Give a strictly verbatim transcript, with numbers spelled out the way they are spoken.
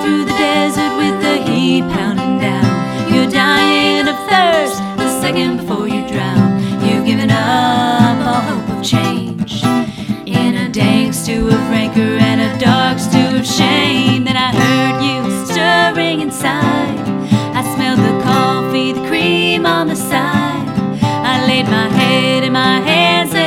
through the desert with the heat pounding down. You're dying of thirst the second before you drown. You've given up all hope of change in a dank stew of rancor and a dark stew of shame. Then I heard you stirring inside. I smelled the coffee, the cream on the side. I laid my head in my hands.